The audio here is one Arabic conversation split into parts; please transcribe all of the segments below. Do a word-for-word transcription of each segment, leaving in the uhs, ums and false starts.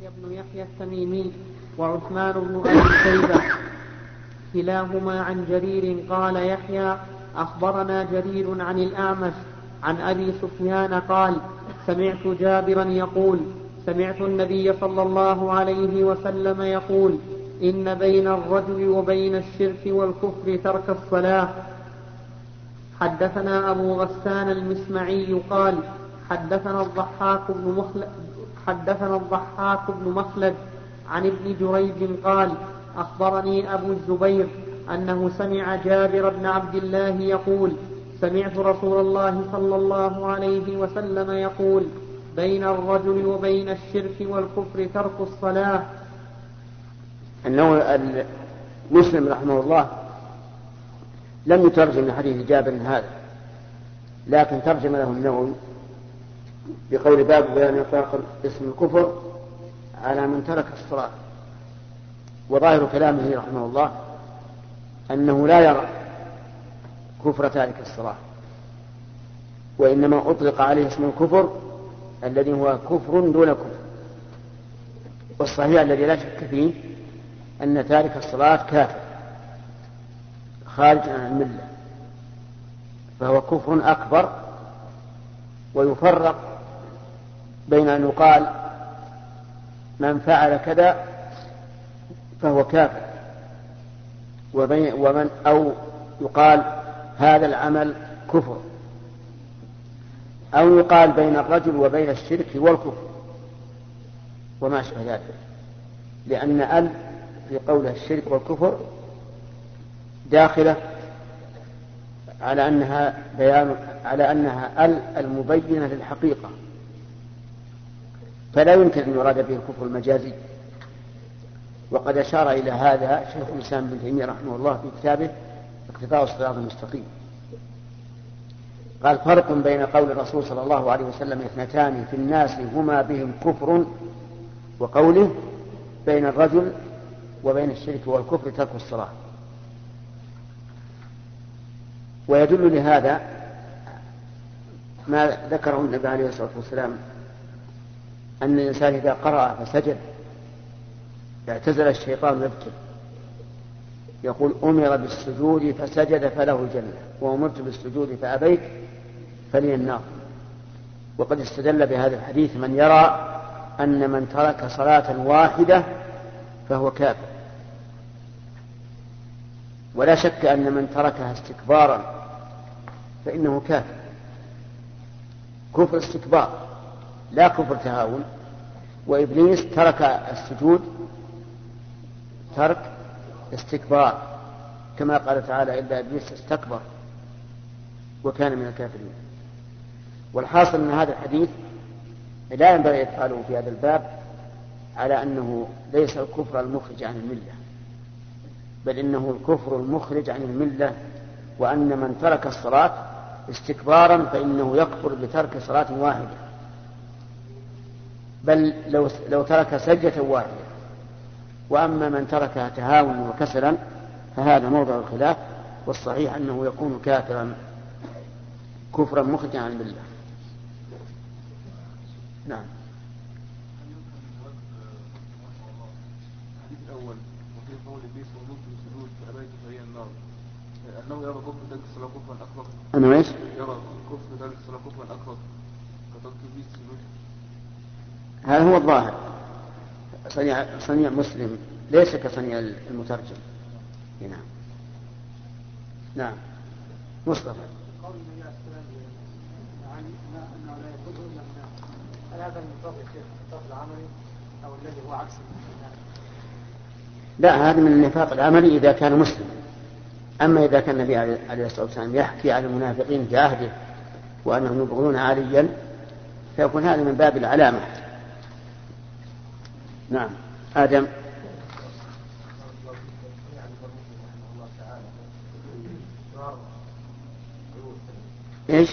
يحيى بن يحيى التميمي وعثمان بن أبي شيبة كلاهما عن جرير قال يحيى أخبرنا جرير عن الأعمش عن أبي سفيان قال سمعت جابرا يقول سمعت النبي صلى الله عليه وسلم يقول إن بين الرجل وبين الشرك والكفر ترك الصلاة. حدثنا أبو غسان المسمعي قال حدثنا الضحاك بن مخلد حدثنا الضحاك بن مخلد عن ابن جريج قال أخبرني أبو الزبير أنه سمع جابر بن عبد الله يقول سمعت رسول الله صلى الله عليه وسلم يقول بين الرجل وبين الشرك والكفر ترك الصلاة. أنه مسلم رحمه الله لم يترجم لحديث جابر هذا، لكن ترجم له النووي بقول باب بيان إطلاق اسم الكفر على من ترك الصلاة. وظاهر كلامه رحمه الله أنه لا يرى كفر تارك الصلاة، وإنما أطلق عليه اسم الكفر الذي هو كفر دون كفر. والصحيح الذي لا شك فيه أن تارك الصلاة كافر خارج عن الملة، فهو كفر أكبر. ويفرق بين أن يقال من فعل كذا فهو كافر، ومن أو يقال هذا العمل كفر، أو يقال بين الرجل وبين الشرك والكفر وما أشبه ذلك، لأن ال في قولها الشرك والكفر داخلة على أنها بيان على أنها ال المبينة للحقيقة، فلا يمكن أن يراد به الكفر المجازي. وقد أشار إلى هذا شيخ الإسلام ابن تيمية رحمه الله في كتابه اقتضاء الصراط المستقيم. قال فرق بين قول الرسول صلى الله عليه وسلم اثنتان في الناس هما بهم كفر، وقوله بين الرجل وبين الشرك والكفر ترك الصلاة. ويدل لهذا ما ذكره النبي عليه الصلاة والسلام أن الإنسان إذا قرأ فسجد اعتزل الشيطان يبكي، يقول أمر بالسجود فسجد فله الجنة، وأمرت بالسجود فأبيت فلي النار. وقد استدل بهذا الحديث من يرى أن من ترك صلاة واحدة فهو كافر، ولا شك أن من تركها استكبارا فإنه كافر، كفر استكبار لا كفر تهاون. وإبليس ترك السجود ترك استكبار، كما قال تعالى إلا إبليس استكبر وكان من الكافرين. والحاصل أن هذا الحديث لا ينبغي إدخاله في هذا الباب على أنه ليس الكفر المخرج عن الملة، بل إنه الكفر المخرج عن الملة، وأن من ترك الصلاة استكبارا فإنه يكفر بترك صلاة واحدة، بل لو, لو ترك سجدة واحدة. وأما من تركها تهاونا وكسلا فهذا موضع الخلاف، والصحيح أنه يكون كافرا كفرا مخرجا عن الملة. نعم. الحديث الأول وفي قول إبليس وأمرت بالسجود فأبيت فهي النار، أنه يرى كفر ترك الصلاة كفرا أكبر. أنه إيش؟ يرى كفر ترك الصلاة كفرا أكبر كترك إبليس السجود. هذا هو الظاهر. صنيع, صنيع مسلم ليس كصنيع المترجم. نعم. نعم. مصطفى. قول النبي عليه الصلاة والسلام عن أنه لا يكون إلا من هل هذا النطاق يا شيخ النطاق العملي أو الذي هو عكس النطاق؟ لا، هذا من النفاق العملي إذا كان مسلم. أما إذا كان النبي عليه الصلاة والسلام يحكي عن المنافقين في عهده وأنهم يبغضون عليا فيكون هذا من باب العلامة. نعم. آدم. إيش؟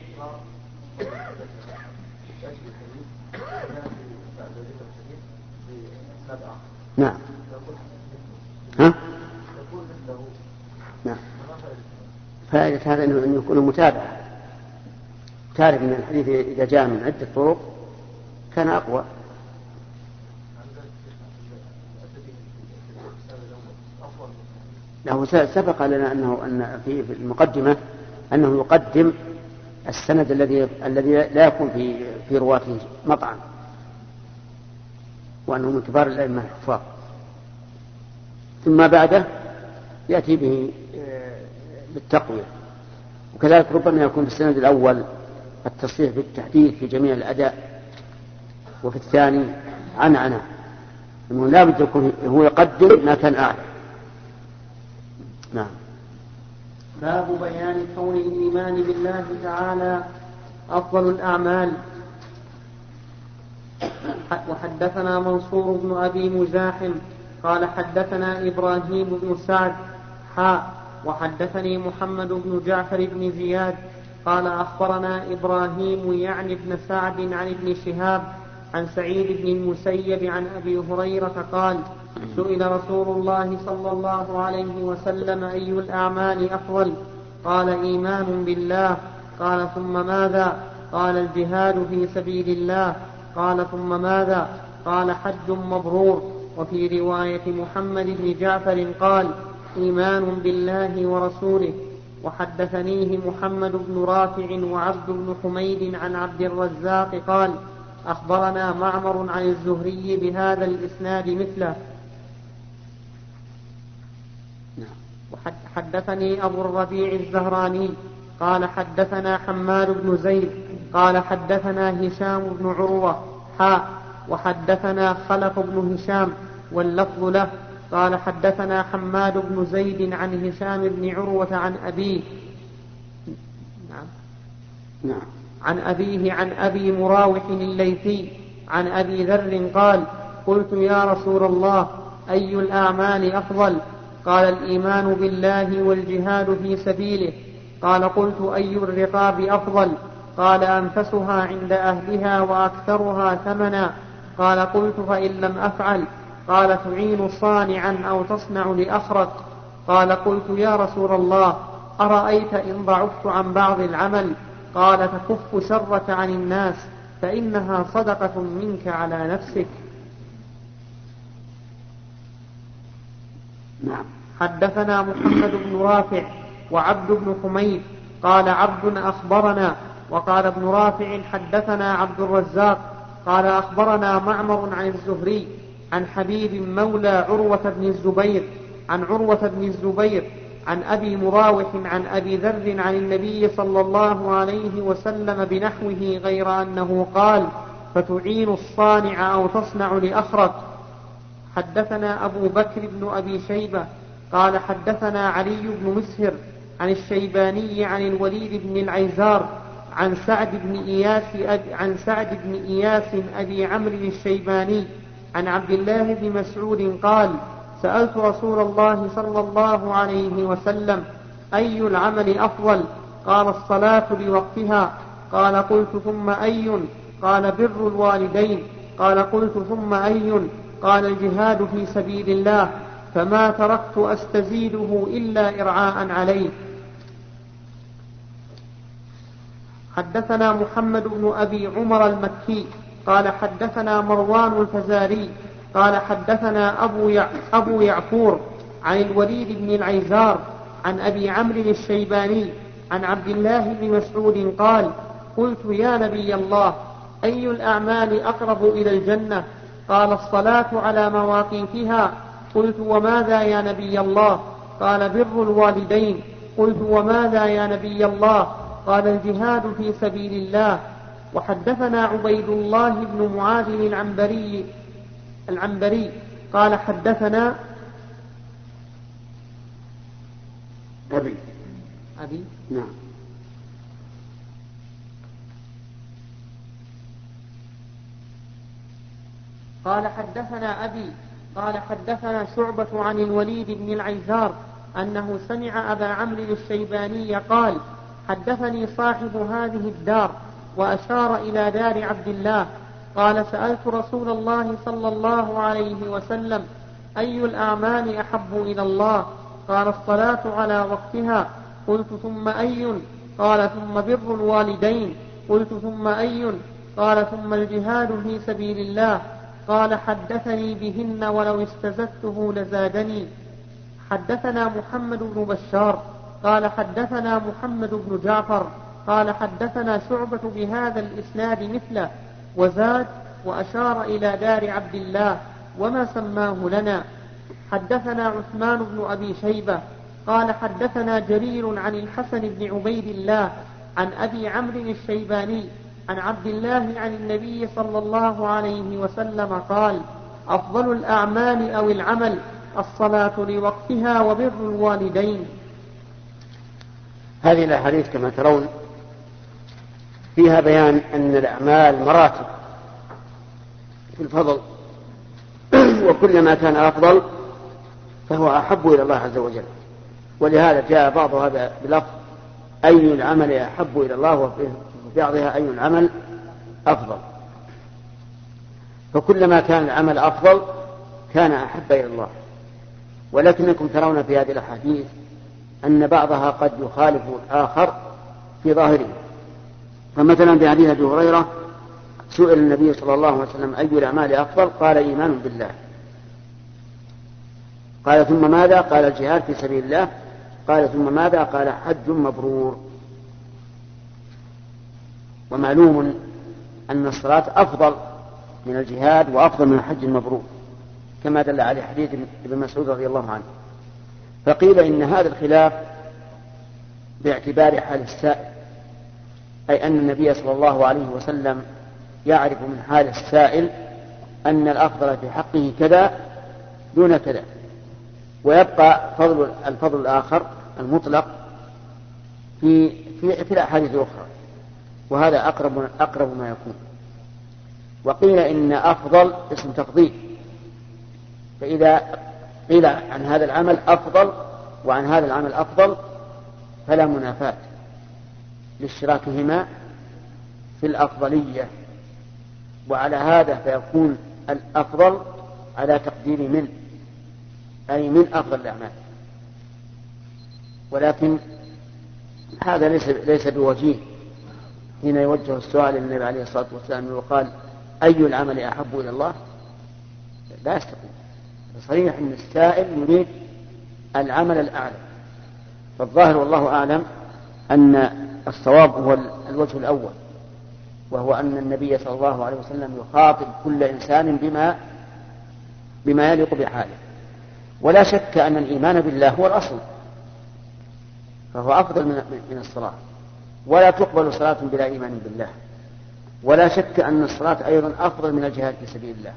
نعم. ها؟ نعم. فائدة هذا أنه يكون متابعة. تعرف أن الحديث إذا جاء من عدة طرق كان أقوى. له سبق لنا أنه أن في المقدمة أنه يقدم السند الذي الذي لا يكون في في رواته مطعن، وأنه من كبار الأئمة الحفاظ، ثم بعده يأتي به بالتقوية. وكذلك ربما يكون في السند الأول التصريح بالتحديث في جميع الأداء، وفي الثاني عنعنة، أنه لا بد يكون هو يقدم ما كان أعلى. نعم. باب بيان كون الإيمان بالله تعالى أفضل الأعمال. وحدثنا منصور بن أبي مزاحم قال حدثنا إبراهيم بن سعد حاء وحدثني محمد بن جعفر بن زياد قال أخبرنا إبراهيم يعني بن سعد عن ابن شهاب عن سعيد بن المسيب عن أبي هريرة قال سئل رسول الله صلى الله عليه وسلم أي الأعمال أفضل؟ قال إيمان بالله. قال ثم ماذا؟ قال الجهاد في سبيل الله. قال ثم ماذا؟ قال حج مبرور. وفي رواية محمد بن جعفر قال إيمان بالله ورسوله. وحدثنيه محمد بن رافع وعبد بن حميد عن عبد الرزاق قال أخبرنا معمر عن الزهري بهذا الإسناد مثله. وحدثني أبو الربيع الزهراني قال حدثنا حماد بن زيد قال حدثنا هشام بن عروة حاء وحدثنا خلف بن هشام واللفظ له قال حدثنا حماد بن زيد عن هشام بن عروة عن أبيه نعم. نعم. عن أبيه عن أبي مراوح الليثي عن أبي ذر قال قلت يا رسول الله أي الأعمال أفضل؟ قال الإيمان بالله والجهاد في سبيله. قال قلت أي الرقاب أفضل؟ قال أنفسها عند أهلها وأكثرها ثمنا. قال قلت فإن لم أفعل؟ قال تعين صانعا أو تصنع لأخرق. قال قلت يا رسول الله أرأيت إن ضعفت عن بعض العمل؟ قال تكف شرك عن الناس فإنها صدقة منك على نفسك. نعم. حدثنا محمد بن رافع وعبد بن حميد قال عبد أخبرنا وقال ابن رافع حدثنا عبد الرزاق قال أخبرنا معمر عن الزهري عن حبيب مولى عروة بن الزبير عن عروة بن الزبير عن أبي مراوح عن أبي ذر عن النبي صلى الله عليه وسلم بنحوه غير أنه قال فتعين الصانع أو تصنع لأخرق. حدثنا أبو بكر بن أبي شيبة قال حدثنا علي بن مسهر عن الشيباني عن الوليد بن العيزار عن سعد بن إياس أبي عن سعد بن إياس أبي عمرو الشيباني عن عبد الله بن مسعود قال سألت رسول الله صلى الله عليه وسلم أي العمل أفضل؟ قال الصلاة لوقتها. قال قلت ثم أي؟ قال بر الوالدين. قال قلت ثم أي؟ قال الجهاد في سبيل الله. فما تركت أستزيده إلا إرعاء عليه. حدثنا محمد بن أبي عمر المكي قال حدثنا مروان الفزاري قال حدثنا أبو, يع... أبو يعفور عن الوليد بن العيزار عن أبي عمرو الشيباني عن عبد الله بن مسعود قال قلت يا نبي الله أي الأعمال أقرب إلى الجنة؟ قال الصلاة على مواقيتها. قلت وماذا يا نبي الله؟ قال بر الوالدين. قلت وماذا يا نبي الله؟ قال الجهاد في سبيل الله. وحدثنا عبيد الله بن معاذ العنبري العنبري قال حدثنا أبي أبي نعم قال حدثنا أبي قال حدثنا شعبة عن الوليد بن العيزار أنه سمع أبا عمرو الشيباني قال حدثني صاحب هذه الدار وأشار إلى دار عبد الله قال سألت رسول الله صلى الله عليه وسلم أي الأعمال أحب إلى الله؟ قال الصلاة على وقتها. قلت ثم أي؟ قال ثم بر الوالدين. قلت ثم أي؟ قال ثم الجهاد في سبيل الله. قال حدثني بهن ولو استزدته لزادني. حدثنا محمد بن بشار قال حدثنا محمد بن جعفر قال حدثنا شعبة بهذا الإسناد مثله وزاد وأشار إلى دار عبد الله وما سماه لنا. حدثنا عثمان بن أبي شيبة قال حدثنا جرير عن الحسن بن عبيد الله عن أبي عمرو الشيباني عن عبد الله عن النبي صلى الله عليه وسلم قال أفضل الأعمال أو العمل الصلاة لوقتها وبر الوالدين. هذه الأحاديث كما ترون فيها بيان أن الأعمال مراتب في الفضل، وكلما كان أفضل فهو أحب إلى الله عز وجل، ولهذا جاء بعض هذا بلفظ أي العمل أحب إلى الله، وفي بعضها أي العمل أفضل. فكلما كان العمل أفضل كان أحب إلى الله. ولكنكم ترون في هذه الأحاديث أن بعضها قد يخالف الآخر في ظاهره. فمثلا في حديث أبي هريرة سئل النبي صلى الله عليه وسلم أي الأعمال أفضل؟ قال إيمان بالله. قال ثم ماذا؟ قال الجهاد في سبيل الله. قال ثم ماذا؟ قال حج مبرور. ومعلوم أن الصلاة أفضل من الجهاد وأفضل من الحج المبرور كما دل عليه حديث ابن مسعود رضي الله عنه. فقيل إن هذا الخلاف باعتبار حال السائل، أي أن النبي صلى الله عليه وسلم يعرف من حال السائل أن الأفضل في حقه كذا دون كذا، ويبقى فضل الفضل الآخر المطلق في في, في الأحاديث الأخرى، وهذا أقرب أقرب ما يكون. وقيل إن أفضل اسم تفضيل، فإذا قيل عن هذا العمل أفضل وعن هذا العمل أفضل فلا منافاة لاشتراكهما في الأفضلية، وعلى هذا فيكون الأفضل على تقدير من، أي من أفضل الأعمال. ولكن هذا ليس ليس بوجيه حين يوجه السؤال للنبي عليه الصلاة والسلام وقال أي العمل أحب إلى الله، لا يستطيع. صحيح أن السائل يريد العمل الأعلى، فالظاهر والله أعلم أن الصواب هو الوجه الأول، وهو أن النبي صلى الله عليه وسلم يخاطب كل إنسان بما بما يليق بحاله. ولا شك أن الإيمان بالله هو الأصل، فهو أفضل من الصلاة، ولا تقبل صلاة بلا إيمان بالله. ولا شك أن الصلاة أيضا أفضل من الجهاد في سبيل الله،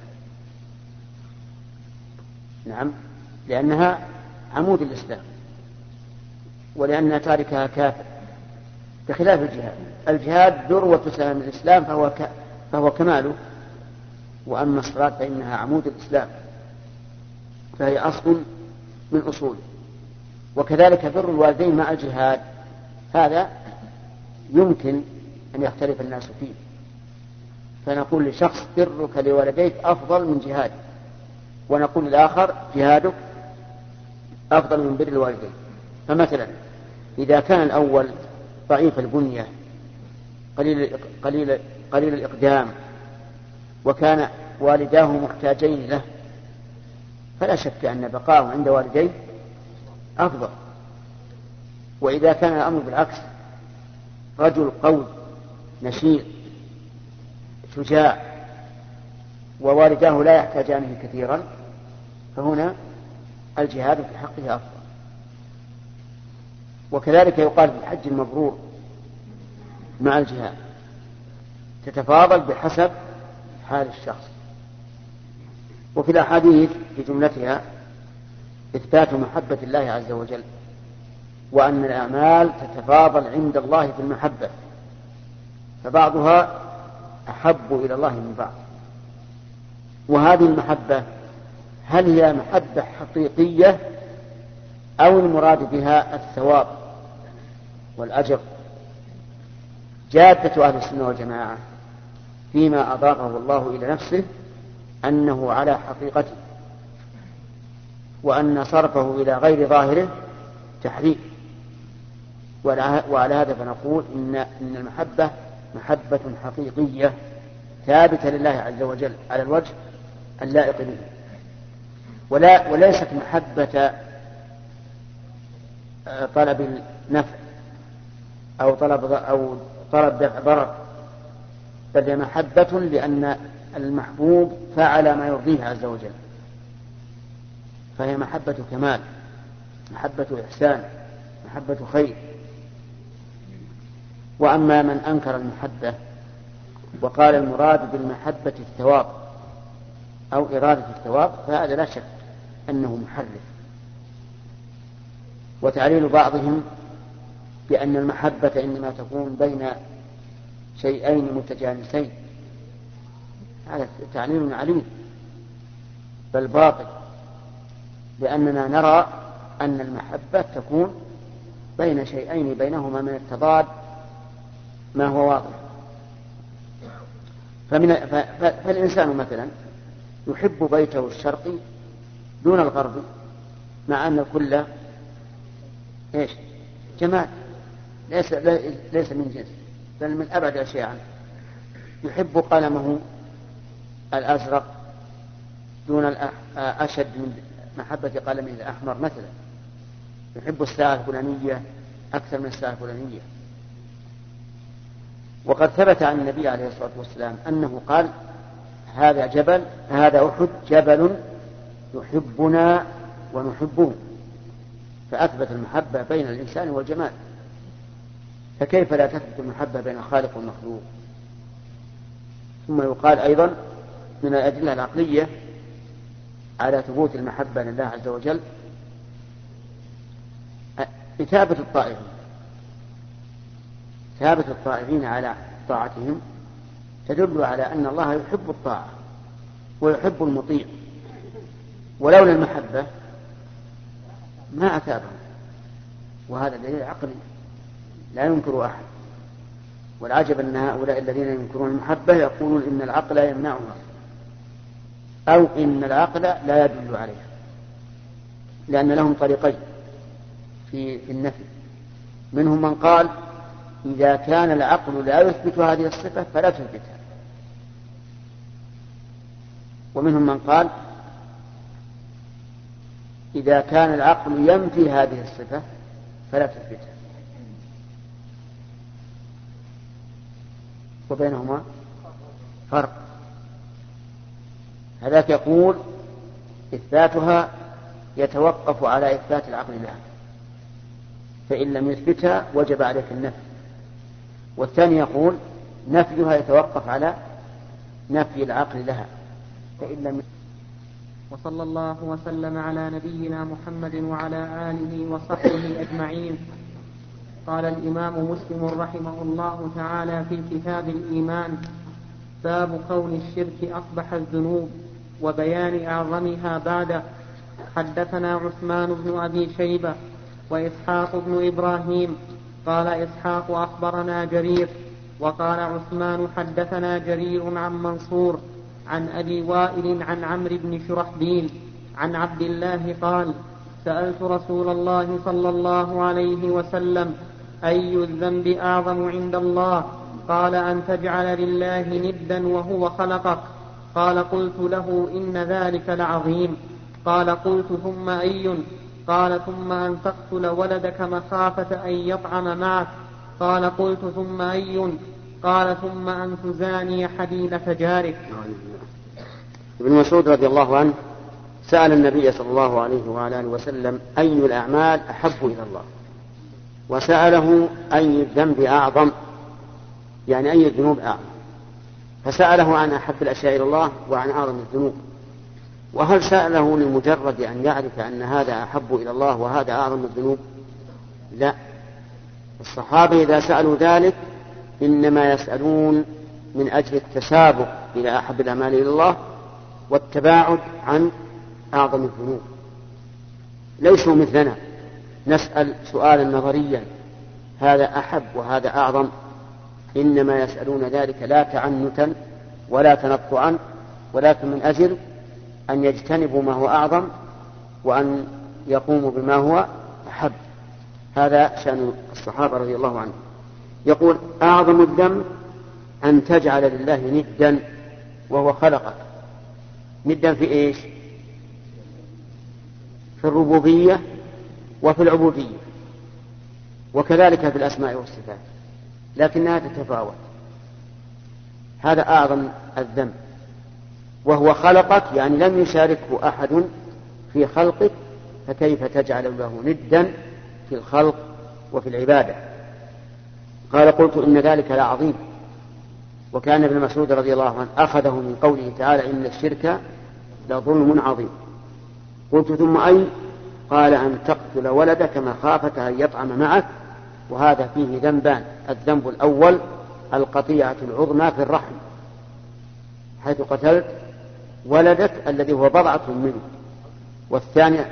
نعم، لأنها عمود الإسلام، ولأن تاركها كافر، بخلاف الجهاد. الجهاد ذروة سلام الإسلام فهو, ك... فهو كماله، وأما الصلاة فإنها عمود الإسلام، فهي أصل من أصوله. وكذلك بر الوالدين مع الجهاد، هذا يمكن أن يختلف الناس فيه، فنقول لشخص برك لوالديك أفضل من جهادك، ونقول للآخر جهادك أفضل من بر الوالدين. فمثلا إذا كان الأول ضعيف البنية قليل, قليل, قليل الإقدام وكان والداه محتاجين له، فلا شك أن بقاءه عند والديه أفضل. وإذا كان الأمر بالعكس، رجل قوي نشيط شجاع ووالداه لا يحتاجانه كثيرا، فهنا الجهاد في حقه أفضل. وكذلك يقال في الحج المبرور مع الجهاد، تتفاضل بحسب حال الشخص. وفي الأحاديث في جملتها إثبات محبة الله عز وجل، وأن الأعمال تتفاضل عند الله في المحبة، فبعضها أحب إلى الله من بعض. وهذه المحبة هل هي محبة حقيقية أو المراد بها الثواب والأجر؟ جادة أهل السنة والجماعة فيما أضافه الله إلى نفسه أنه على حقيقته، وأن صرفه إلى غير ظاهره تحريف. وعلى هذا فنقول إن, إن المحبة محبة حقيقية ثابتة لله عز وجل على الوجه اللائق به، ولا وليست محبة طلب النفع أو طلب أو طلب دفع ضرر، بل هي محبة لأن المحبوب فعل ما يرضيه عز وجل، فهي محبة كمال، محبة إحسان، محبة خير. وأما من أنكر المحبة وقال المراد بالمحبة الثواب أو إرادة الثواب فهذا لا شك أنه محرف. وتعليل بعضهم بأن المحبة إنما تكون بين شيئين متجانسين هذا تعليل عليم بل باطل، لأننا نرى أن المحبة تكون بين شيئين بينهما من التضاد ما هو واضح. فمن فالإنسان مثلا يحب بيته الشرقي دون الغربي مع أن الكل إيش جمال، ليس ليس من جنس بل من أبعد الأشياء عنه. يحب قلمه الأزرق دون أشد من محبة قلمه الأحمر مثلا، يحب الساعة الفلانية أكثر من الساعة الفلانية. وقد ثبت عن النبي عليه الصلاة والسلام أنه قال هذا جبل هذا أحد جبل يحبنا ونحبه، فأثبت المحبة بين الإنسان والجمال، فكيف لا تثبت المحبة بين الخالق والمخلوق؟ ثم يقال أيضا من الأدلة العقلية على ثبوت المحبة لله عز وجل إثابة الطائعين، ثابت الطائعين على طاعتهم تدل على أن الله يحب الطاعة ويحب المطيع، ولولا المحبة ما أثابهم، وهذا دليل عقلي لا ينكر أحد. والعجب أن هؤلاء الذين ينكرون المحبة يقولون إن العقل يمنعها أو إن العقل لا يدل عليها، لأن لهم طريقين في النفي. منهم من قال إذا كان العقل لا يثبت هذه الصفة فلا تثبتها، ومنهم من قال إذا كان العقل ينفي هذه الصفة فلا تثبتها، وبينهما فرق. هذاك يقول إثباتها يتوقف على إثبات العقل لها، فإن لم يثبتها وجب عليك النفي. والثاني يقول نفيها يتوقف على نفي العقل لها فإن لم. وصلى الله وسلم على نبينا محمد وعلى آله وصحبه أجمعين. قال الإمام مسلم رحمه الله تعالى في كتاب الإيمان: باب كون الشرك أقبح الذنوب وبيان أعظمها بعده. حدثنا عثمان بن أبي شيبة وإسحاق بن إبراهيم قال إسحاق أخبرنا جرير وقال عثمان حدثنا جرير عن منصور عن أبي وائل عن عمرو بن شرحبيل عن عبد الله قال: سألت رسول الله صلى الله عليه وسلم: أي الذنب أعظم عند الله؟ قال: أن تجعل لله ندا وهو خلقك. قال: قلت له: إن ذلك لعظيم. قال: قلت: ثم أي؟ قال: ثم أن تقتل ولدك مخافة أن يطعم معك. قال: قلت: ثم أي؟ قال: ثم أن تزاني حليلة جارك. ابن مسعود رضي الله عنه سأل النبي صلى الله عليه وعلى آله وسلم: أي الأعمال أحب إلى الله؟ وسأله: أي الذنب أعظم؟ يعني أي الذنوب أعظم؟ فسأله عن أحب الأشياء إلى الله وعن أعظم الذنوب. وهل سأله لمجرد أن يعرف أن هذا أحب إلى الله وهذا أعظم الذنوب؟ لا، الصحابة إذا سألوا ذلك إنما يسألون من أجل التسابق إلى أحب الأعمال إلى الله والتباعد عن أعظم الذنوب. ليسوا مثلنا نسأل سؤالا نظريا هذا أحب وهذا أعظم، إنما يسألون ذلك لا تعنتا ولا تنطعا، ولكن من أجل أن يجتنبوا ما هو أعظم وأن يقوموا بما هو أحب. هذا شأن الصحابة رضي الله عنهم. يقول: أعظم الذنب أن تجعل لله ندا وهو خلقك. ندا في إيش؟ في الربوبية وفي العبودية. وكذلك في الأسماء والصفات، لكنها تتفاوت. هذا أعظم الذنب، وهو خلقك، يعني لم يشاركه أحد في خلقك، فكيف تجعل له ندا في الخلق وفي العبادة؟ قال قلت إن ذلك لعظيم. وكان ابن مسعود رضي الله عنه أخذه من قوله تعالى إن الشرك لظلم عظيم. قلت ثم أي؟ قال أن تقتل ولدك مخافة أن يطعم معك، وهذا فيه ذنبان. الذنب الأول القطيعة العظمى في الرحم، حيث قتلت ولدك الذي هو بضعة منه. والثانية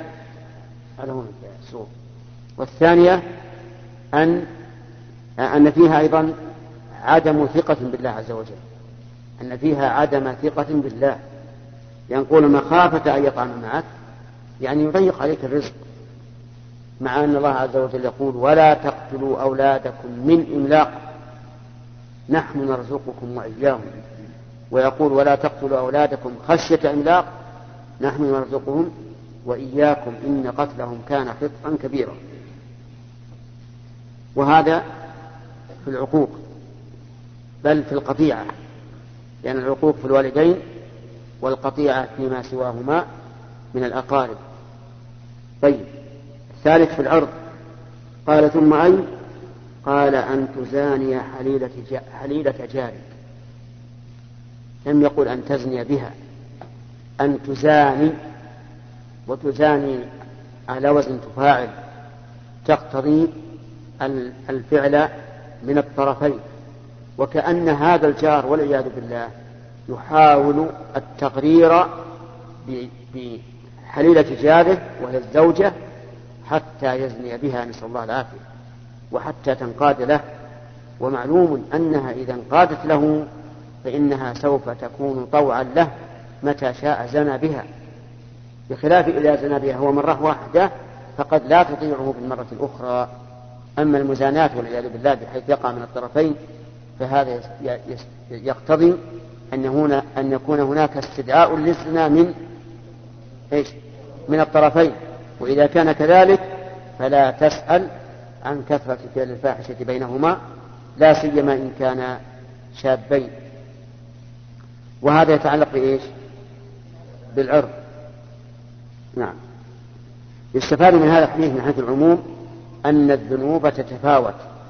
والثانية أن أن فيها أيضا عدم ثقة بالله عز وجل، أن فيها عدم ثقة بالله، ينقول مخافة أن يطعم معك، يعني يضيق عليك الرزق، مع أن الله عز وجل يقول ولا تقتلوا أولادكم من إملاق نحن نرزقكم وإياهم، ويقول ولا تقتلوا أولادكم خشية إملاق نحن نرزقهم وإياكم إن قتلهم كان خطئا كبيرا. وهذا في العقوق، بل في القطيعة، لأن العقوق في الوالدين والقطيعة فيما سواهما من الأقارب. طيب، الثالث في العرض. قال ثم أي؟ قال أن تزاني حليلة, جا حليلة جارك. لم يقل أن تزني بها، أن تزاني، وتزاني على وزن تفاعل، تقتضي الفعل من الطرفين، وكأن هذا الجار والعياذ بالله يحاول التقرير بحليلة جاره وهي الزوجة حتى يزني بها، نسأل الله العافية، وحتى تنقاد له. ومعلوم أنها إذا انقادت له فإنها سوف تكون طوعا له، متى شاء زنى بها، بخلاف إذا زنى بها هو مرة واحدة فقد لا تطيعه بالمرة الأخرى. أما المزانات والعياذ بالله بحيث يقع من الطرفين فهذا يقتضي أن, هنا أن يكون هناك استدعاء للزنا من إيش؟ من الطرفين. وإذا كان كذلك فلا تسأل عن كثرة فعل الفاحشة بينهما، لا سيما إن كان شابين. وهذا يتعلق بإيش؟ بالعرض. نعم. يستفاد من هذا الحديث من حيث العموم أن الذنوب تتفاوت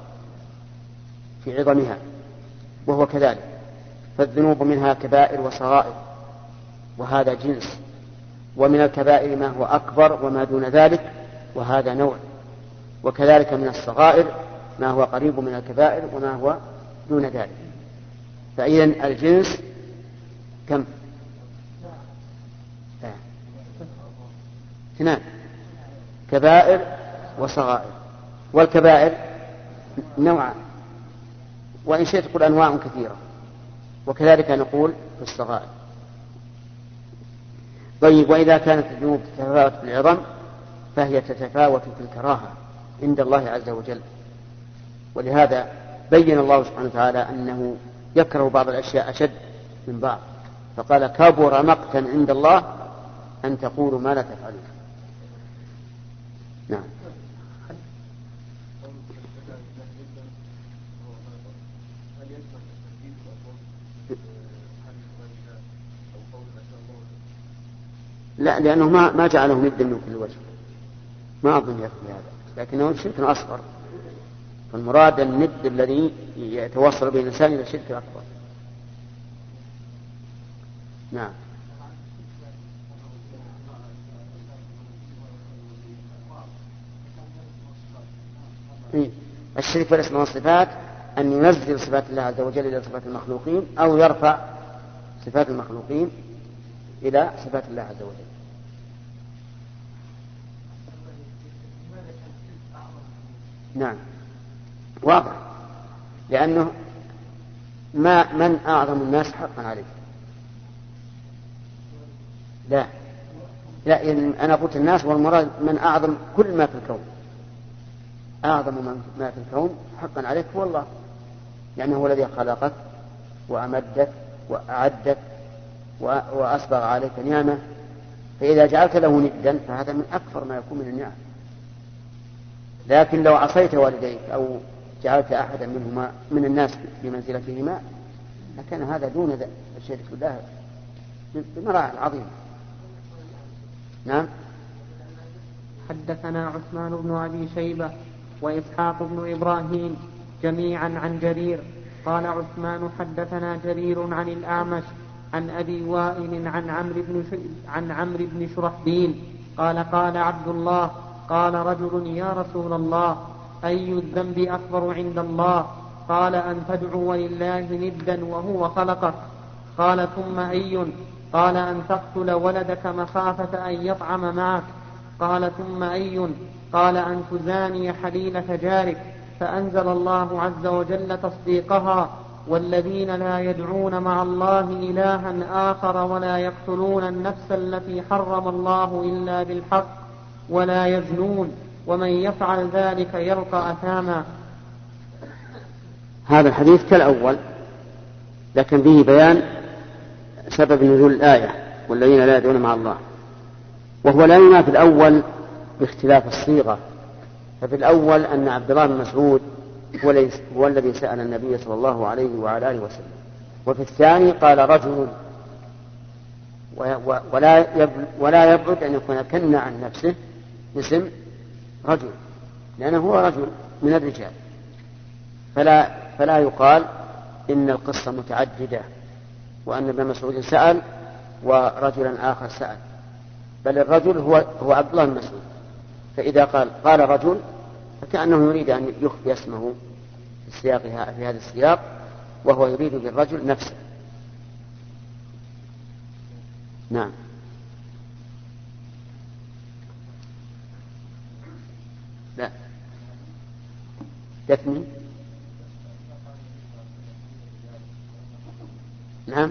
في عظمها، وهو كذلك، فالذنوب منها كبائر وصغائر، وهذا جنس، ومن الكبائر ما هو أكبر وما دون ذلك، وهذا نوع، وكذلك من الصغائر ما هو قريب من الكبائر وما هو دون ذلك. فإذن الجنس كم؟ اثنان، كبائر وصغائر. والكبائر نوعان، وإن شئت تقول أنواع كثيرة، وكذلك نقول في الصغائر. طيب، وإذا كانت الذنوب تتفاوت في العظم فهي تتفاوت في الكراهة عند الله عز وجل، ولهذا بين الله سبحانه وتعالى أنه يكره بعض الأشياء أشد من بعض، فقال كبر مقتا عند الله أن تقولوا ما لا تفعلون. نعم. لا، لأنه ما ما جعله ندا من كل وجه، ما أظن يكفي هذا، لكنه شرك أصغر، فالمراد الند الذي يتوصل به الإنسان إلى شرك أكبر. نعم. إيه؟ الشرك في الأسماء والصفات أن ينزل صفات الله عز وجل إلى صفات المخلوقين، أو يرفع صفات المخلوقين إلى صفات الله عز وجل. نعم، واضح، لأنه ما من أعظم الناس حقا عليه. لا لا يعني أنا قلت الناس، والمراد من أعظم كل ما في الكون. أعظم ما في الكون حقا عليك هو الله، لأنه هو الذي خلقك وأمدك وأعدك وأسبغ عليك نعمة، فإذا جعلت له ندا فهذا من أكثر ما يكون من النعم. لكن لو عصيت والديك أو جعلت أحدا منهما من الناس بمنزلتهما لكان هذا دون الشرك بالله بمراحل عظيمة. نعم. حدثنا عثمان بن أبي شيبة وإسحاق بن إبراهيم جميعا عن جرير قال عثمان حدثنا جرير عن الأعمش عن أبي وائل عن عمرو بن عن عمرو بن شرحبيل قال قال عبد الله قال رجل يا رسول الله أي الذنب أكبر عند الله؟ قال أن تدعو لله ندا وهو خلقك. قال ثم أي؟ قال أن تقتل ولدك مخافة أن يطعم معك. قال ثم أي؟ قال أن تزاني حليلة جارك. فأنزل الله عز وجل تصديقها والذين لا يدعون مع الله إلها آخر ولا يقتلون النفس التي حرم الله إلا بالحق ولا يزنون ومن يفعل ذلك يلقى أثاما. هذا الحديث كالأول لكن به بيان سبب نزول الآية والذين لا يدعون مع الله، وهو لا ينافي الأول باختلاف الصيغة. ففي الأول أن عبد الله بن مسعود هو الذي سأل النبي صلى الله عليه وعلى آله وسلم، وفي الثاني قال رجل، ولا يبعد أن يكون كنى عن نفسه اسم رجل لأنه هو رجل من الرجال، فلا, فلا يقال إن القصة متعددة وأن ابن مسعود سأل ورجلا آخر سأل، بل الرجل هو, هو عبد الله بن مسعود. فإذا قال قال رجل فكأنه يريد أن يخفي اسمه في, السياق في هذا السياق، وهو يريد بالرجل نفسه. نعم. لا دفني. نعم.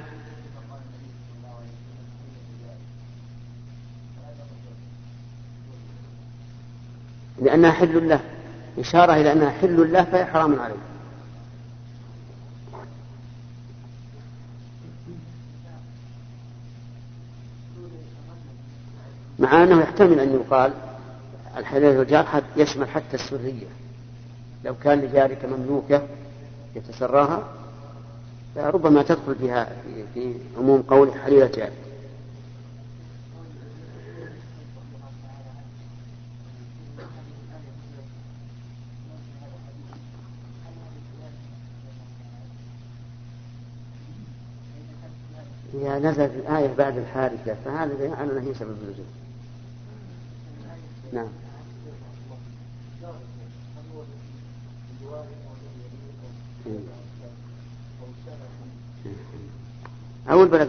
لأنها حل له، إشارة إلى أنها حل له فهي حرام عليه. مع أنه يحتمل أن يقال الحلال والجار حد يشمل حتى السرية، لو كان لجارك مملوكة يتسراها فربما تدخل فيها في عموم قول حليلة جارك. إذا نزلت الآية بعد الحادثة فهذا يعني أنه هي سبب النزول. نعم. أول بلد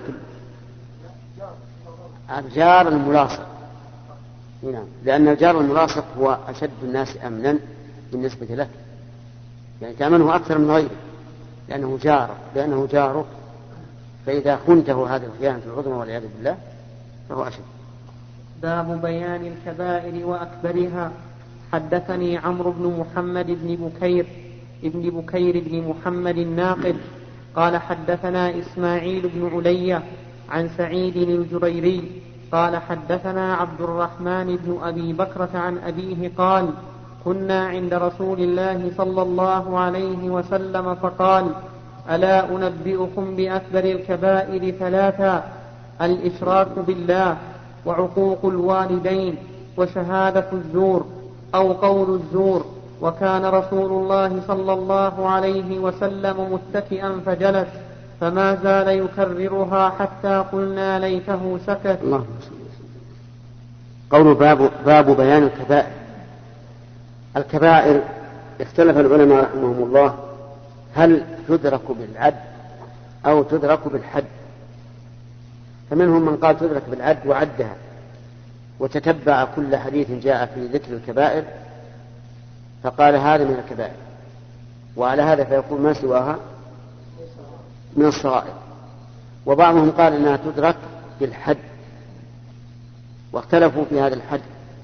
الجار الملاصق. نعم. لأن الجار الملاصق هو أشد الناس أمنا بالنسبة لك، يعني تأمنه أكثر من غيره لأنه جار لأنه جارك، فإذا خنته هذه الخيانة العظمى والعياذ بالله فهو أشد. باب بيان الكبائر وأكبرها. حدثني عمرو بن محمد بن بكير ابن بكير بن محمد الناقد قال حدثنا إسماعيل بن علية عن سعيد الجريري قال حدثنا عبد الرحمن بن أبي بكرة عن أبيه قال كنا عند رسول الله صلى الله عليه وسلم فقال ألا أنبئكم بأكبر الكبائر ثلاثا: الإشراك بالله وعقوق الوالدين وشهادة الزور أو قول الزور. وكان رسول الله صلى الله عليه وسلم متكئا فجلس فما زال يكررها حتى قلنا ليته سكت. الله. قول باب, باب بيان الكبائر. الكبائر اختلف العلماء رحمهم الله هل تدرك بالعد أو تدرك بالحد، فمنهم من قال تدرك بالعد وعدها وتتبع كل حديث جاء في ذكر الكبائر فقال هذا من الكبائر، وعلى هذا فيكون ما سواها من الصغائر. وبعضهم قال انها تدرك بالحد واختلفوا في هذا الحد،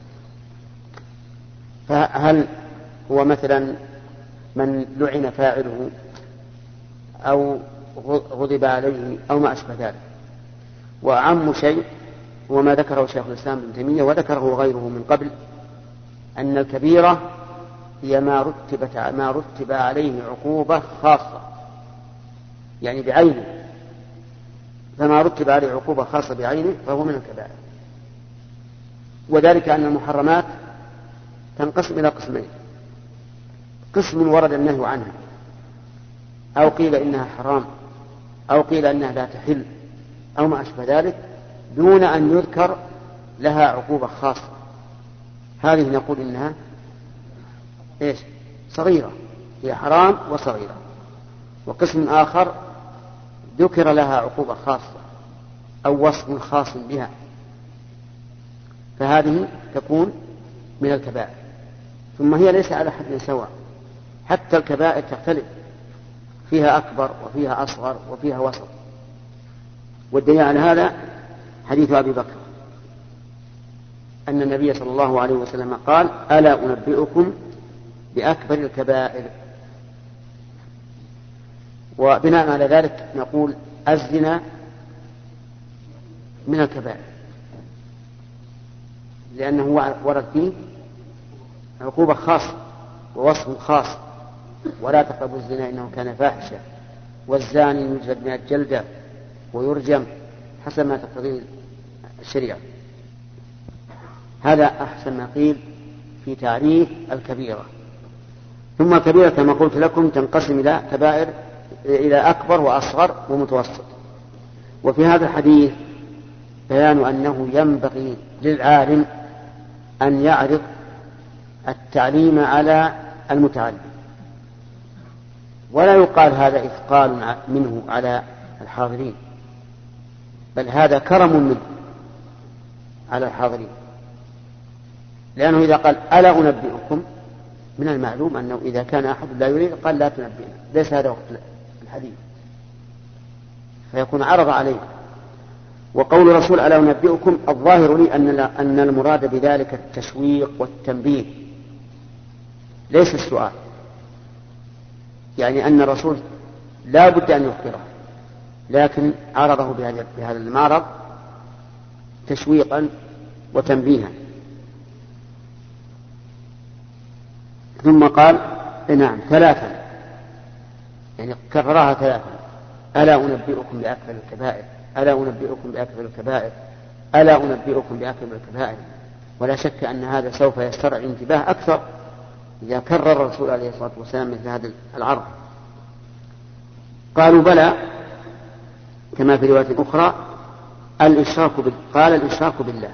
فهل هو مثلا من لعن فاعله أو غضب عليه أو ما أشبه ذلك. وأعم شيء هو ما ذكره شيخ الإسلام ابن تيمية وذكره غيره من قبل، أن الكبيرة هي ما رتبت ما رتب عليه عقوبة خاصة، يعني بعينه، فما رتب عليه عقوبة خاصة بعينه فهو من الكبائر. وذلك أن المحرمات تنقسم إلى قسمين: قسم ورد النهي عنها، أو قيل إنها حرام، أو قيل إنها لا تحل، أو ما أشبه ذلك، دون أن يذكر لها عقوبة خاصة. هذه نقول إنها إيش؟ صغيرة، هي حرام وصغيرة. وقسم آخر ذكر لها عقوبة خاصة أو وصف خاص بها، فهذه تكون من الكبائر. ثم هي ليس على حد سواء، حتى الكبائر تختلف، فيها أكبر وفيها أصغر وفيها وسط. والدليل على هذا حديث أبي بكر أن النبي صلى الله عليه وسلم قال: ألا أنبئكم بأكبر الكبائر؟ وبناء على ذلك نقول الزنا من الكبائر، لأنه ورد فيه عقوبة خاصة ووصف خاص: ولا تقربوا الزنا إنه كان فاحشة، والزاني يجلد مئة جلدة ويرجم حسب ما تقتضيه الشريعة. هذا أحسن ما قيل في تعريف الكبيرة. ثم الكبيرة كما قلت لكم تنقسم إلى كبائر، إلى أكبر وأصغر ومتوسط. وفي هذا الحديث بيان أنه ينبغي للعالم أن يعرض التعليم على المتعلم، ولا يقال هذا إثقال منه على الحاضرين، بل هذا كرم منه على الحاضرين، لأنه إذا قال: ألا أنبئكم، من المعلوم أنه إذا كان أحد لا يريد قال: لا تنبئنا، ليس هذا وقت الحديث، فيكون عرض عليه. وقول الرسول: ألا أنبئكم، الظاهر لي أن المراد بذلك التشويق والتنبيه، ليس السؤال، يعني أن الرسول لا بد أن يخبره، لكن عرضه بهذا المعرض تشويقا وتنبيها. ثم قال: نعم ثلاثا، يعني كررها ثلاثا: ألا أنبئكم بأكبر الكبائر، ألا أنبئكم بأكبر الكبائر، ألا أنبئكم بأكبر الكبائر. ولا شك أن هذا سوف يسترعي انتباه أكثر إذا كرر الرسول عليه الصلاة والسلام مثل هذا العرض. قالوا: بلى، كما في رواية أخرى: الإشراك بالله. قال: الإشراك بالله،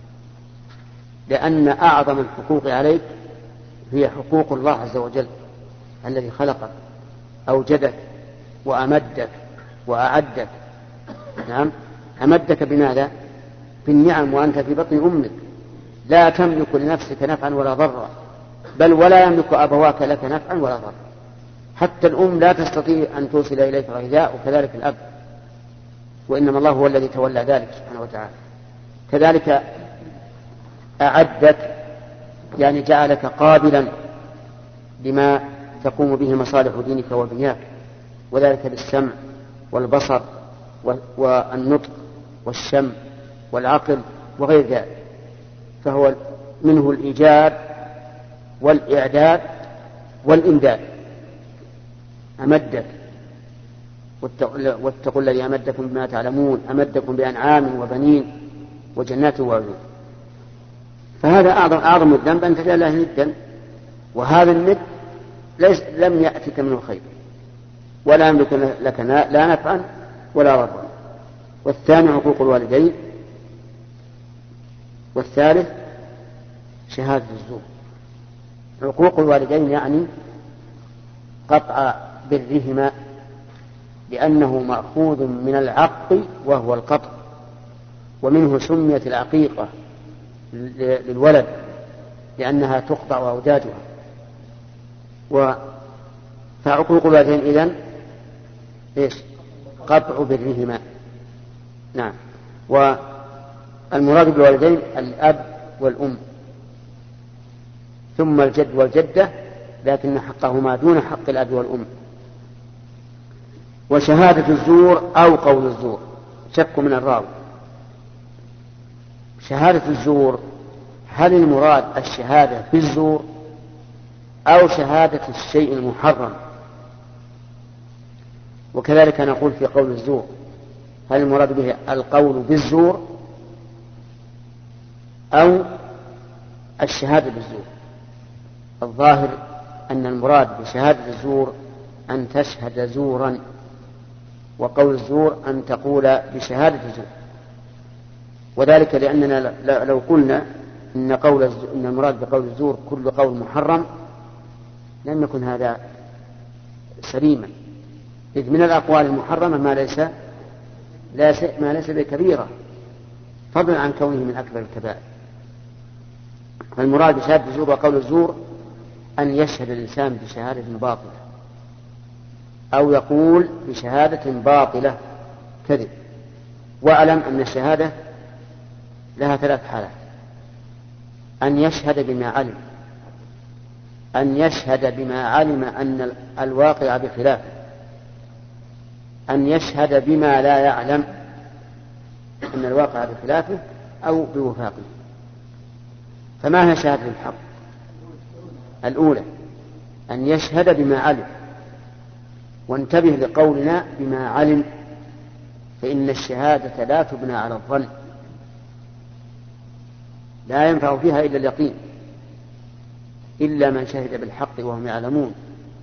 لأن أعظم الحقوق عليك هي حقوق الله عز وجل الذي خلقك، أوجدك وأمدك وأعدك. نعم، أمدك بماذا؟ بالنعم، وأنت في بطن أمك لا تملك لنفسك نفعا ولا ضرا، بل ولا يملك أبواك لك نفعا ولا ضرا. حتى الأم لا تستطيع أن توصل إليك غذاء، وكذلك الأب، وإنما الله هو الذي تولى ذلك سبحانه وتعالى. كذلك أعدك، يعني جعلك قابلا لما تقوم به مصالح دينك ودنياك، وذلك بالسمع والبصر والنطق والشم والعقل وغير ذلك. فهو منه الإيجاد والإعداد والإمداد. أمدك، واتقوا الذي أمدكم بما تعلمون، أمدكم بأنعام وبنين وجنات وعيون. فهذا أعظم, أعظم الذنب أن تجعل له ندا، وهذا الند ليس لم يأتك منه خير، ولا يملك لك لا نفعا ولا ضرا. والثاني عقوق الوالدين. والثالث شهادة الزور. عقوق الوالدين يعني قطع برهما، لأنه مأخوذ من العق وهو القطع، ومنه سميت العقيقة للولد لأنها تقطع أوداجها. فعقوق الوالدين إذن إيش؟ قطع برهما. نعم. والمراد بالوالدين الأب والأم، ثم الجد والجدة، لكن حقهما دون حق الأب والأم. وشهادة الزور أو قول الزور، شك من الراوي. شهادة الزور، هل المراد الشهادة بالزور أو شهادة الشيء المحرم. وكذلك نقول في قول الزور، هل المراد به القول بالزور أو الشهادة بالزور؟ الظاهر أن المراد بشهادة الزور أن تشهد زورا، وقول الزور أن تقول بشهادة الزور. وذلك لأننا لو قلنا إن, قول إن المراد بقول الزور كل قول محرم لم يكن هذا سليما، إذ من الأقوال المحرمة ما ليس ما ليس بكبيرة، فضلا عن كونه من أكبر الكبائر. فالمراد بشهادة الزور وقول الزور أن يشهد الإنسان بشهادة باطلة أو يقول بشهادة باطلة كذب. وأعلم أن الشهادة لها ثلاث حالات: أن يشهد بما علم، أن يشهد بما علم أن الواقع بخلافه، أن يشهد بما لا يعلم أن الواقع بخلافه أو بوفاقه. فما هي شهادة الحق؟ الأولى أن يشهد بما علم، وانتبه لقولنا بما علم، فإن الشهادة لا تبنى على الظن، لا ينفع فيها إلا اليقين، إلا من شهد بالحق وهم يعلمون،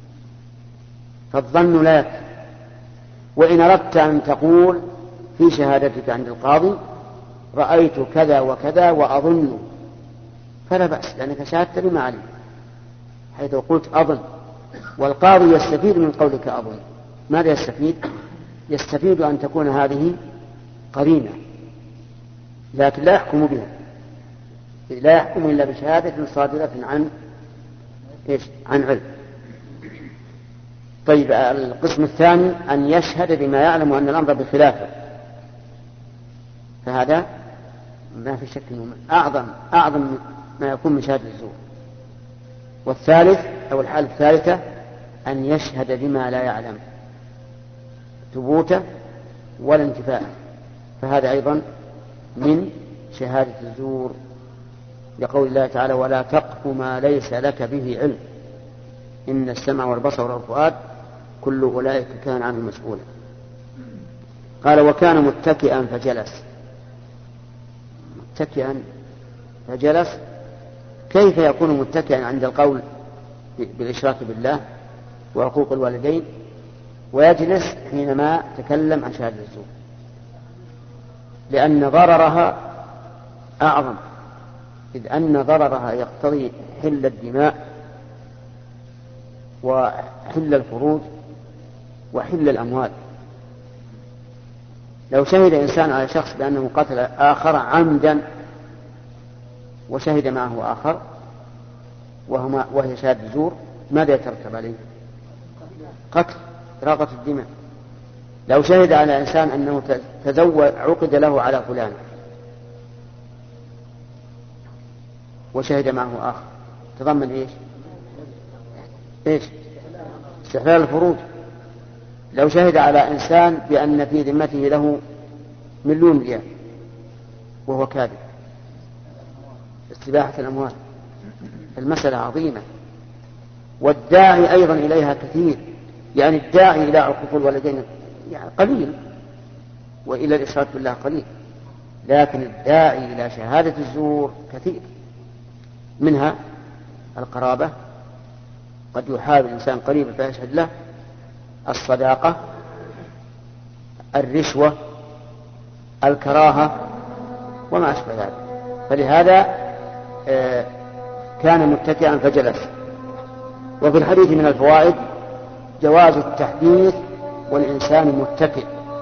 فالظن لا يكفي. وإن أردت أن تقول في شهادتك عند القاضي رأيت كذا وكذا وأظن، فلا بأس، لأنك شهدت بما علم، حيث قلت أظن، والقاضي يستفيد من قولك أظن. ماذا يستفيد؟ يستفيد أن تكون هذه قرينة، لكن لا يحكم بها، لا يحكم إلا بشهادة صادرة عن إيش؟ عن علم. طيب، القسم الثاني أن يشهد بما يعلم أن الأمر بخلافه، فهذا ما في شك أنه أعظم أعظم ما يكون من شهادة الزور. والثالث أو الحالة الثالثة أن يشهد بما لا يعلم ثبوته ولا انتفاءه، فهذا أيضا من شهادة الزور، لقول الله تعالى: ولا تقف ما ليس لك به علم إن السمع والبصر والفؤاد كل أولئك كان عنه مسؤولا. قال: وكان متكئا فجلس. متكئا فجلس، كيف يكون متكئا عند القول بالإشراك بالله وعقوق الوالدين ويجلس حينما تكلم عن شهادة الزور؟ لأن ضررها أعظم، إذ أن ضررها يقتضي حل الدماء وحل الفروج وحل الأموال. لو شهد إنسان على شخص بأنه قتل آخر عمدا وشهد معه آخر وهما وهي شهادة الزور، ماذا يترتب عليه؟ قتل، إراقة الدماء. لو شهد على إنسان أنه تزوج عقد له على فلان وشهد معه آخر، تضمن إيش؟ إيش؟ استحلال الفروج. لو شهد على إنسان بأن في ذمته له مليون ريال وهو كاذب، استباحة الأموال. المسألة عظيمة، والداعي أيضا إليها كثير، يعني الداعي إلى عقوق الوالدين يعني قليل، وإلى الإشراك بالله قليل، لكن الداعي إلى شهادة الزور كثير. منها القرابة، قد يحاول الإنسان قريبا فيشهد له، الصداقة، الرشوة، الكراهة وما أشبه ذلك. فلهذا كان متكئا فجلس. وفي الحديث من الفوائد جواز التحديث والإنسان متكئ.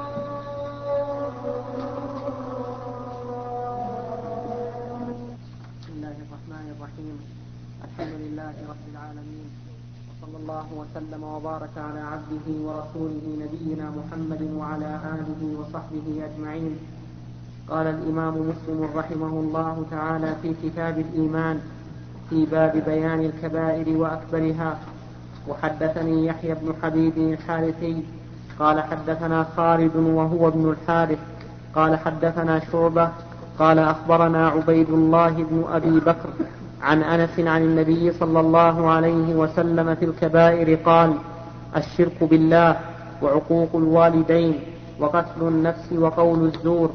بسم الله الرحمن الرحيم. الحمد لله رب العالمين، وصلى الله وسلم وبارك على عبده ورسوله نبينا محمد وعلى آله وصحبه أجمعين. قال الإمام مسلم رحمه الله تعالى في كتاب الإيمان في باب بيان الكبائر وأكبرها: وحدثني يحيى بن حبيب الحارثي قال حدثنا خالد وهو ابن الحارث قال حدثنا شعبة قال أخبرنا عبيد الله بن أبي بكر عن أنس عن النبي صلى الله عليه وسلم في الكبائر قال: الشرك بالله، وعقوق الوالدين، وقتل النفس، وقول الزور.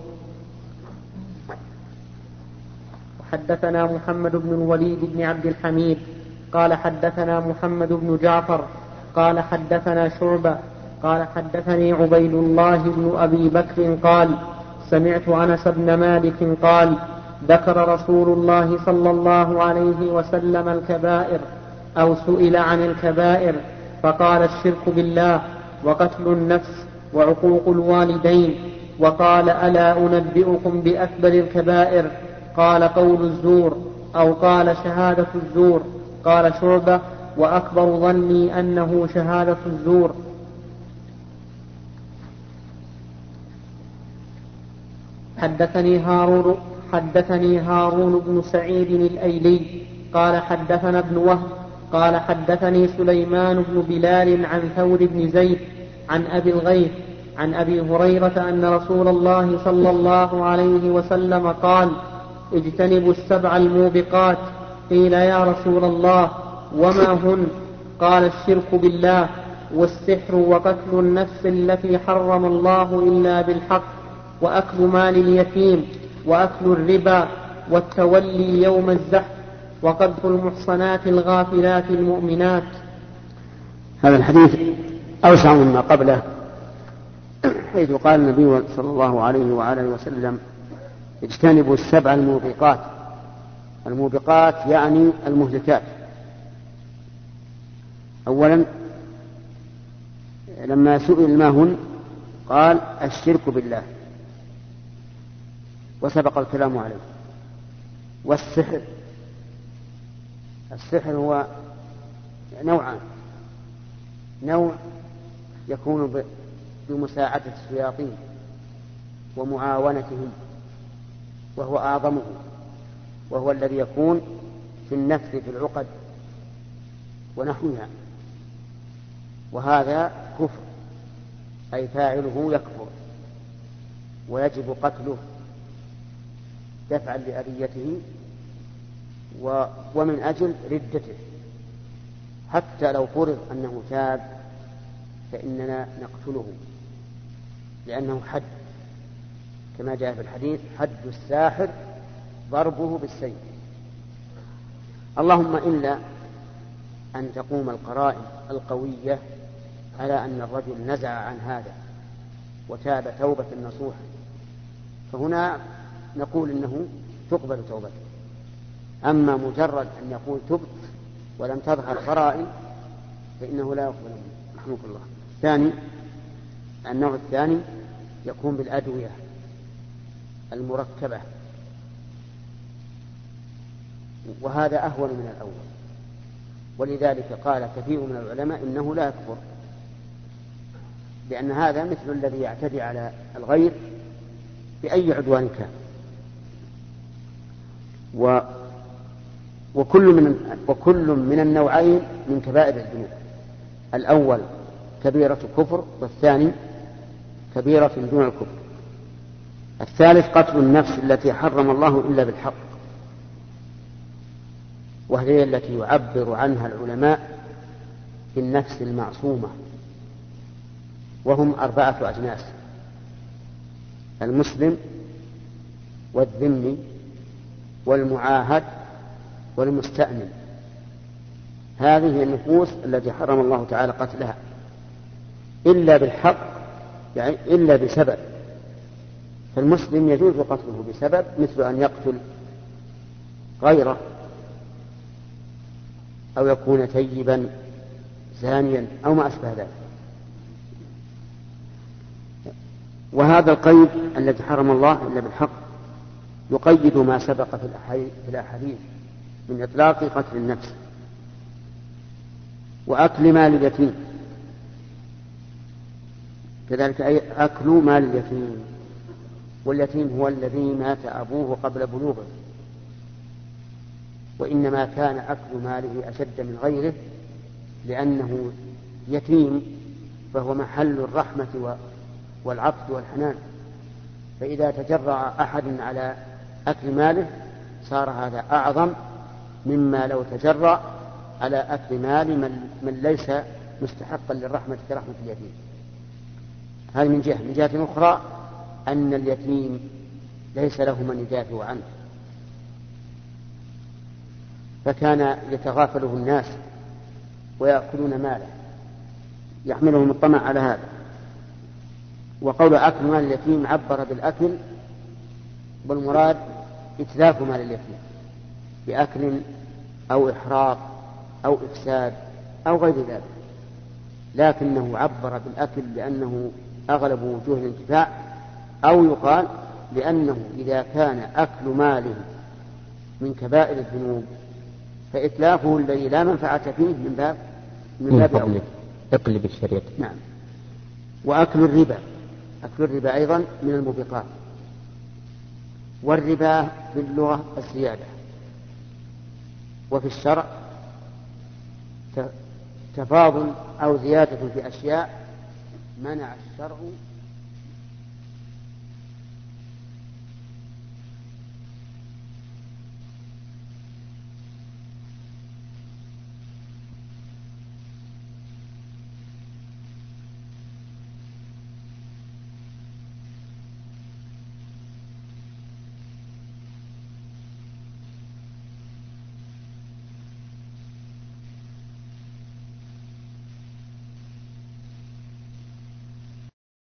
حدثنا محمد بن الوليد بن عبد الحميد قال حدثنا محمد بن جعفر قال حدثنا شعبة قال حدثني عبيد الله بن أبي بكر قال: سمعت أنس بن مالك قال: ذكر رسول الله صلى الله عليه وسلم الكبائر، أو سئل عن الكبائر فقال: الشرك بالله، وقتل النفس، وعقوق الوالدين، وقال: ألا أنبئكم بأكبر الكبائر؟ قال: قول الزور، أو قال: شهادة الزور. قال شعبة: وأكبر ظني أنه شهادة الزور. حدثني هارون حدثني هارون بن سعيد الأيلي قال حدثنا ابن وهب قال حدثني سليمان بن بلال عن ثور بن زيد عن أبي الغيث عن أبي هريرة أن رسول الله صلى الله عليه وسلم قال: اجتنبوا السبع الموبقات. قيل: يا رسول الله وما هن؟ قال: الشرك بالله، والسحر، وقتل النفس التي حرم الله إلا بالحق، وأكل مال اليتيم، وأكل الربا، والتولي يوم الزحف، وقذف المحصنات الغافلات المؤمنات. هذا الحديث أوسع مما قبله، حيث قال النبي صلى الله عليه وآله وسلم: اجتنبوا السبع الموبقات. الموبقات يعني المهلكات. أولا لما سئل ما هن قال: الشرك بالله، وسبق الكلام عليه. والسحر، السحر هو نوعان: نوع يكون بمساعدة الشياطين ومعاونتهم، وهو أعظمه، وهو الذي يكون في النفس في العقد ونحوها، وهذا كفر، أي فاعله يكفر ويجب قتله دفعا لأذيته ومن أجل ردته. حتى لو فرض أنه تاب فإننا نقتله، لأنه حد، كما جاء في الحديث: حد الساحر ضربه بالسيف. اللهم إلا أن تقوم القرائن القوية على أن الرجل نزع عن هذا وتاب توبة نصوحا، فهنا نقول إنه تقبل توبته. أما مجرد أن يقول تبت ولم تظهر قرائن فإنه لا يقبل منه، رحمك الله. ثاني، النوع الثاني يكون بالأدوية المركبة، وهذا أهون من الأول، ولذلك قال كثير من العلماء إنه لا يكفر، لأن هذا مثل الذي يعتدي على الغير بأي عدوان كان. و وكل من وكل من النوعين من كبائر الذنوب. الأول كبيرة كفر، والثاني كبيرة دون الكفر. الثالث قتل النفس التي حرم الله إلا بالحق، وهي التي يعبر عنها العلماء بالنفس المعصومة، وهم أربعة أجناس: المسلم، والذمي، والمعاهد، والمستأمن. هذه النفوس التي حرم الله تعالى قتلها إلا بالحق، يعني إلا بسبب. فالمسلم يجوز قتله بسبب، مثل أن يقتل غيره، أو يكون ثيبا زانيا أو ما أشبه ذلك. وهذا القيد الذي حرم الله إلا بالحق يقيد ما سبق في الأحاديث من إطلاق قتل النفس وأكل مال اليتيم، كذلك أي أكل مال اليتيم. واليتيم هو الذي مات أبوه قبل بلوغه، وإنما كان أكل ماله أشد من غيره لأنه يتيم، فهو محل الرحمة والعطف والحنان، فإذا تجرع أحد على أكل ماله صار هذا أعظم مما لو تجرأ على أكل مال من, من ليس مستحقا للرحمة كرحمة اليتيم. هذه من جهة. من جهة أخرى أن اليتيم ليس له من يدافع عنه، فكان يتغافله الناس ويأكلون ماله يحملهم الطمع على هذا. وقول أكل مال اليتيم عبر بالأكل، والمراد إتلاف مال اليتيم بأكل أو إحراق أو إفساد أو غير ذلك، لكنه عبر بالأكل لأنه أغلب وجوه الانتفاع، أو يقال لأنه إذا كان أكل ماله من كبائر الذنوب فإتلافه الذي لا منفعة فيه من باب من باب أولى. اقلب الشريط. نعم. وأكل الربا، أكل الربا أيضا من الموبقات. والربا في اللغة الزيادة، وفي الشرع تفاضل أو زيادة في أشياء منع الشرع